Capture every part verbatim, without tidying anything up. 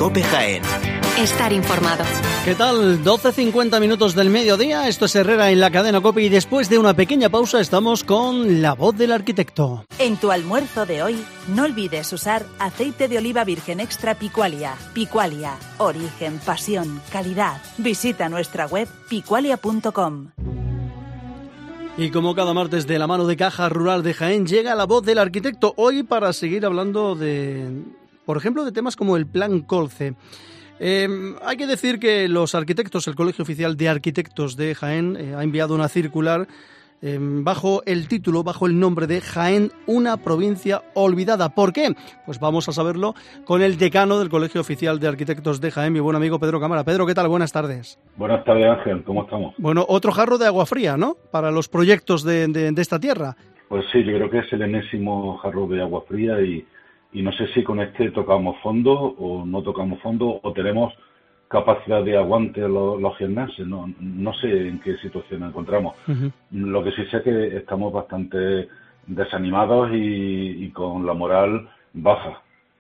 COPE Jaén. Estar informado. ¿Qué tal? doce cincuenta minutos del mediodía, esto es Herrera en la cadena COPE y después de una pequeña pausa estamos con La Voz del Arquitecto. En tu almuerzo de hoy, no olvides usar aceite de oliva virgen extra Picualia. Picualia, origen, pasión, calidad. Visita nuestra web picualia punto com. Y como cada martes de la mano de Caja Rural de Jaén llega La Voz del Arquitecto, hoy para seguir hablando de, por ejemplo, de temas como el Plan Colce. Eh, hay que decir que los arquitectos, el Colegio Oficial de Arquitectos de Jaén eh, ha enviado una circular eh, bajo el título, bajo el nombre de Jaén, una provincia olvidada. ¿Por qué? Pues vamos a saberlo con el decano del Colegio Oficial de Arquitectos de Jaén, mi buen amigo Pedro Cámara. Pedro, ¿qué tal? Buenas tardes. Buenas tardes, Ángel. ¿Cómo estamos? Bueno, otro jarro de agua fría, ¿no? Para los proyectos de, de, de esta tierra. Pues sí, yo creo que es el enésimo jarro de agua fría y... Y no sé si con este tocamos fondo o no tocamos fondo o tenemos capacidad de aguante los, los jiennenses. No, no sé en qué situación nos encontramos. Uh-huh. Lo que sí sé es que estamos bastante desanimados y, y con la moral baja.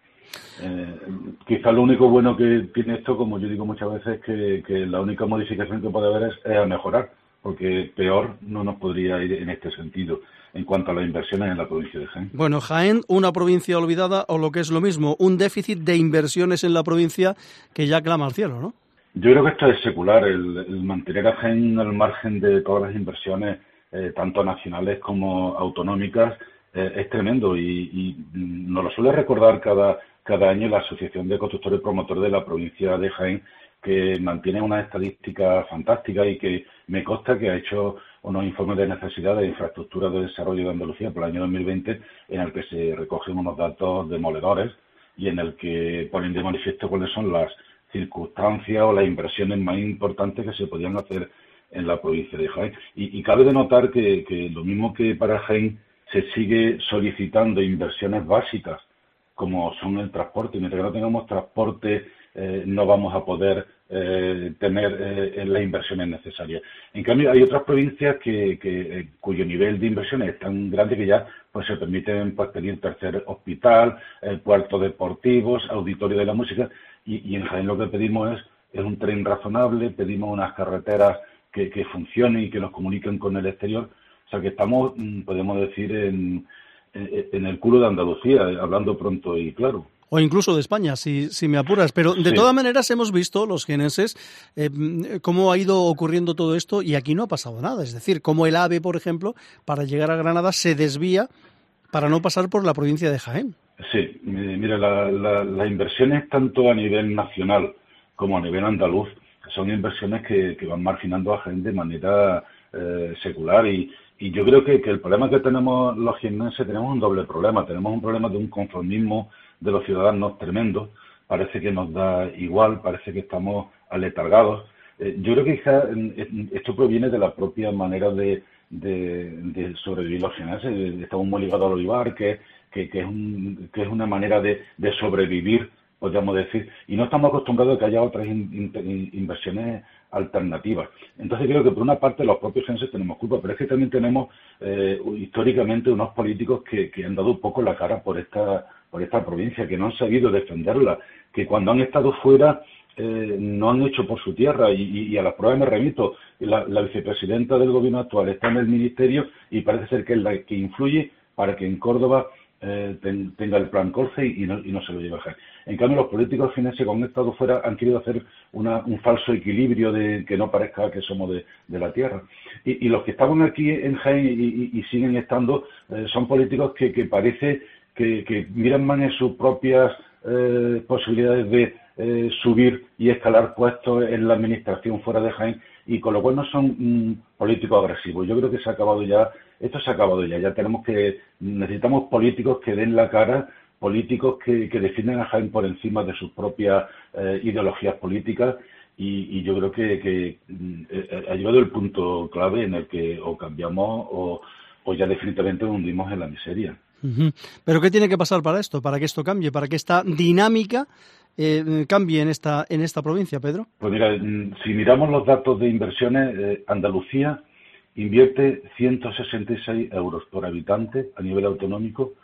Eh, quizá lo único bueno que tiene esto, como yo digo muchas veces, es que, que la única modificación que puede haber es, es a mejorar, porque peor no nos podría ir en este sentido en cuanto a las inversiones en la provincia de Jaén. Bueno, Jaén, una provincia olvidada, o lo que es lo mismo, un déficit de inversiones en la provincia que ya clama al cielo, ¿no? Yo creo que esto es secular, el, el mantener a Jaén al margen de todas las inversiones, eh, tanto nacionales como autonómicas, eh, es tremendo y, y nos lo suele recordar cada, cada año la Asociación de Constructores y Promotores de la provincia de Jaén, que mantiene una estadística fantástica y que me consta que ha hecho unos informes de necesidad de infraestructura de desarrollo de Andalucía por el año dos mil veinte, en el que se recogen unos datos demoledores y en el que ponen de manifiesto cuáles son las circunstancias o las inversiones más importantes que se podían hacer en la provincia de Jaén. Y, y cabe de notar que, que lo mismo que para Jaén se sigue solicitando inversiones básicas, como son el transporte. Mientras que no tengamos transporte, eh, no vamos a poder eh, tener eh, las inversiones necesarias. En cambio, hay otras provincias que, que eh, cuyo nivel de inversiones es tan grande que ya pues se permiten pues, pedir tercer hospital, eh, puertos deportivos, auditorio de la música, y, y en Jaén lo que pedimos es, es un tren razonable, pedimos unas carreteras que, que funcionen y que nos comuniquen con el exterior. O sea que estamos, podemos decir, en, en, en el culo de Andalucía, hablando pronto y claro. O incluso de España, si, si me apuras. Pero de sí. todas maneras hemos visto, los jienenses, eh, cómo ha ido ocurriendo todo esto y aquí no ha pasado nada. Es decir, cómo el AVE, por ejemplo, para llegar a Granada se desvía para no pasar por la provincia de Jaén. Sí, mira, la, la, las inversiones tanto a nivel nacional como a nivel andaluz son inversiones que, que van marginando a Jaén de manera eh, secular y, y yo creo que, que el problema que tenemos los jiennenses, tenemos un doble problema. Tenemos un problema de un conformismo de los ciudadanos tremendo, parece que nos da igual, parece que estamos aletargados. Eh, yo creo que quizás esto proviene de la propia manera de, de, de sobrevivir los jiennenses. Estamos muy ligados al olivar, que, que, que, es, un, que es una manera de, de sobrevivir, podríamos decir, y no estamos acostumbrados a que haya otras in, in, inversiones alternativas. Entonces creo que por una parte los propios jiennenses tenemos culpa, pero es que también tenemos eh, históricamente unos políticos que, que han dado un poco la cara por esta por esta provincia, que no han sabido defenderla, que cuando han estado fuera eh, no han hecho por su tierra, y, y, y a las pruebas me remito. La, la vicepresidenta del gobierno actual está en el ministerio y parece ser que es la que influye para que en Córdoba eh, ten, tenga el plan Colce y, y, no, y no se lo lleve a Jaén. En cambio, los políticos jiennenses que han estado fuera han querido hacer una, un falso equilibrio de que no parezca que somos de, de la tierra. Y, y los que estaban aquí en Jaén y, y, y siguen estando eh, son políticos que, que parece Que, que miran más en sus propias eh, posibilidades de eh, subir y escalar puestos en la administración fuera de Jaén, y con lo cual no son mm, políticos agresivos. Yo creo que se ha acabado ya, esto se ha acabado ya, ya tenemos que, necesitamos políticos que den la cara, políticos que, que defiendan a Jaén por encima de sus propias eh, ideologías políticas, y, y yo creo que, que eh, ha llegado el punto clave en el que o cambiamos o, o ya definitivamente nos hundimos en la miseria. Uh-huh. ¿Pero qué tiene que pasar para esto, para que esto cambie, para que esta dinámica eh, cambie en esta en esta provincia, Pedro? Pues mira, si miramos los datos de inversiones, eh, Andalucía invierte ciento sesenta y seis euros por habitante a nivel autonómico,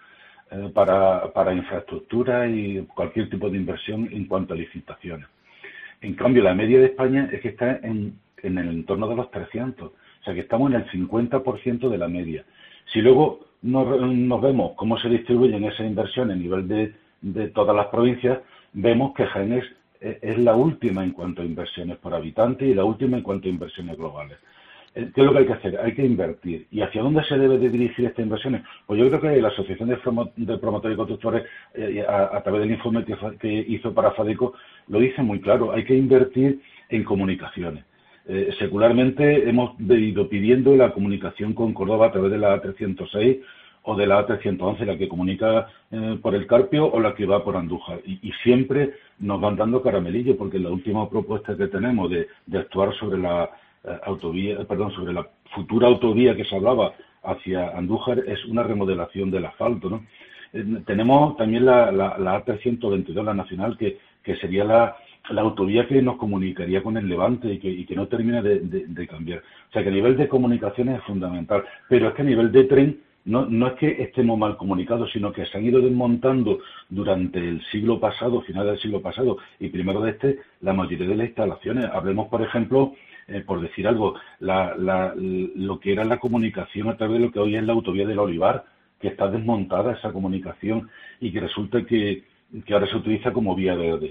eh, para, para infraestructura y cualquier tipo de inversión en cuanto a licitaciones. En cambio, la media de España es que está en, en el entorno de los trescientos, o sea que estamos en el cincuenta por ciento de la media. Si luego nos, nos vemos cómo se distribuyen esas inversiones a nivel de, de todas las provincias, vemos que Jaén es, es la última en cuanto a inversiones por habitante y la última en cuanto a inversiones globales. ¿Qué es lo que hay que hacer? Hay que invertir. ¿Y hacia dónde se debe de dirigir estas inversiones? Pues yo creo que la Asociación de, Promo de Promotores y Constructores, eh, a, a través del informe que, que hizo para FADECO, lo dice muy claro. Hay que invertir en comunicaciones. Eh, secularmente hemos ido pidiendo la comunicación con Córdoba a través de la A trescientos seis o de la A trescientos once, la que comunica eh, por el Carpio o la que va por Andújar. Y, y siempre nos van dando caramelillo, porque la última propuesta que tenemos de, de actuar sobre la eh, autovía, perdón, sobre la futura autovía que se hablaba hacia Andújar es una remodelación del asfalto, ¿no? Eh, tenemos también la, la, la A trescientos veintidós, la nacional, que, que sería la, la autovía que nos comunicaría con el Levante y que, y que no termina de, de, de cambiar. O sea que a nivel de comunicaciones es fundamental, pero es que a nivel de tren no, no es que estemos mal comunicados, sino que se han ido desmontando durante el siglo pasado, final del siglo pasado y primero de este, la mayoría de las instalaciones. Hablemos, por ejemplo, eh, por decir algo, la, la, lo que era la comunicación a través de lo que hoy es la autovía del Olivar, que está desmontada esa comunicación y que resulta que, que ahora se utiliza como vía verde.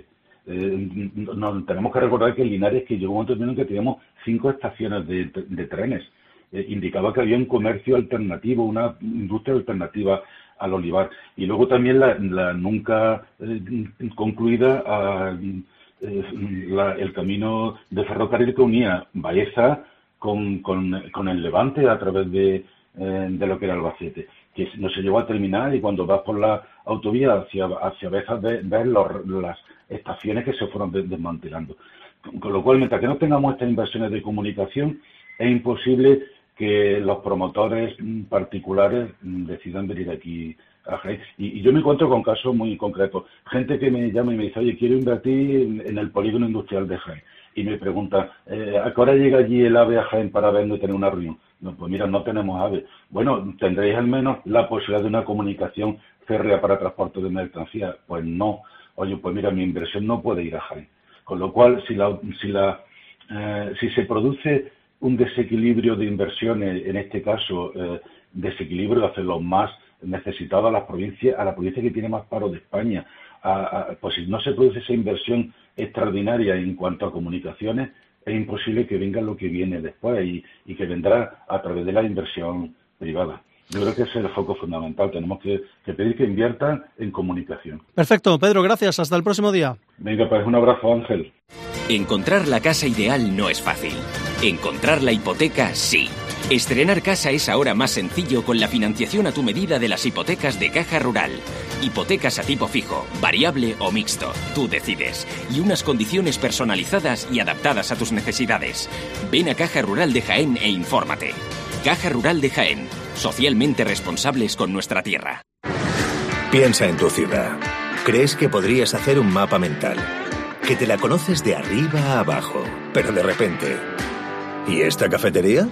Eh, no, tenemos que recordar que en Linares, que llegó un momento en que teníamos cinco estaciones de, de trenes, eh, indicaba que había un comercio alternativo, una industria alternativa al olivar. Y luego también la, la nunca eh, concluida a, eh, la, el camino de ferrocarril que unía Baeza con, con, con el Levante a través de, eh, de lo que era Albacete, que no se llegó a terminar, y cuando vas por la autovía hacia, hacia Baeza ves, ves los, las estaciones que se fueron desmantelando. Con lo cual, mientras que no tengamos estas inversiones de comunicación, es imposible que los promotores particulares decidan venir aquí a Jaén. Y, y yo me encuentro con casos muy concretos. Gente que me llama y me dice, oye, quiero invertir en, en el polígono industrial de Jaén. Y me pregunta, eh, ¿a qué hora llega allí el AVE a Jaén para vernos y tener una reunión? No, pues mira, no tenemos AVE. Bueno, ¿tendréis al menos la posibilidad de una comunicación férrea para transporte de mercancías? Pues no. Oye, pues mira, mi inversión no puede ir a Jaén. Con lo cual, si la, si la, eh, si se produce un desequilibrio de inversiones, en este caso, eh, desequilibrio hacia los más necesitados a las provincias, a la provincia que tiene más paro de España, a, a, pues si no se produce esa inversión extraordinaria en cuanto a comunicaciones, es imposible que venga lo que viene después y, y que vendrá a través de la inversión privada. Yo creo que ese es el foco fundamental. Tenemos que, que pedir que inviertan en comunicación. Perfecto, Pedro, gracias. Hasta el próximo día. Venga, pues un abrazo, Ángel. Encontrar la casa ideal no es fácil. Encontrar la hipoteca, sí. Estrenar casa es ahora más sencillo con la financiación a tu medida de las hipotecas de Caja Rural. Hipotecas a tipo fijo, variable o mixto. Tú decides. Y unas condiciones personalizadas y adaptadas a tus necesidades. Ven a Caja Rural de Jaén e infórmate. Caja Rural de Jaén. Socialmente responsables con nuestra tierra. Piensa en tu ciudad. ¿Crees que podrías hacer un mapa mental? Que te la conoces de arriba a abajo, pero de repente... ¿Y esta cafetería?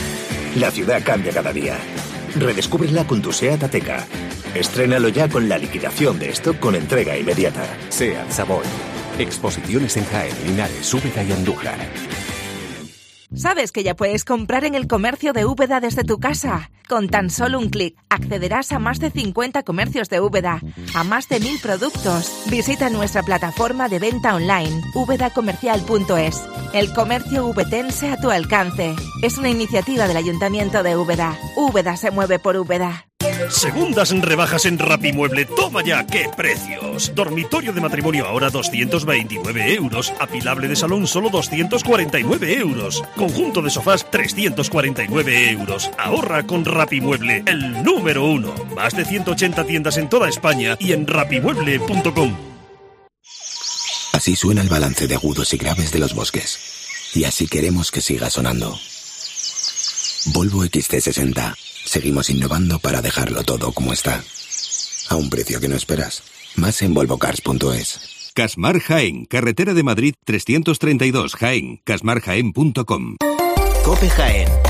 La ciudad cambia cada día. Redescúbrela con tu SEAT Ateca. Estrénalo ya con la liquidación de stock con entrega inmediata. SEAT Savoy. Exposiciones en Jaén, Linares, Úbeda y Andújar. ¿Sabes que ya puedes comprar en el comercio de Úbeda desde tu casa? Con tan solo un clic, accederás a más de cincuenta comercios de Úbeda, a más de mil productos. Visita nuestra plataforma de venta online, úbeda comercial punto es. El comercio ubetense a tu alcance. Es una iniciativa del Ayuntamiento de Úbeda. Úbeda se mueve por Úbeda. Segundas rebajas en Rapimueble. Toma ya, qué precios. Dormitorio de matrimonio ahora doscientos veintinueve euros. Apilable de salón solo doscientos cuarenta y nueve euros. Conjunto de sofás trescientos cuarenta y nueve euros. Ahorra con Rapimueble, el número uno. Más de ciento ochenta tiendas en toda España y en rapimueble punto com. Así suena el balance de agudos y graves de los bosques. Y así queremos que siga sonando. Volvo X C sesenta. Seguimos innovando para dejarlo todo como está. A un precio que no esperas. Más en volvo cars punto es. Casmar Jaén, carretera de Madrid trescientos treinta y dos, Jaén, casmar jaén punto com. COPE Jaén.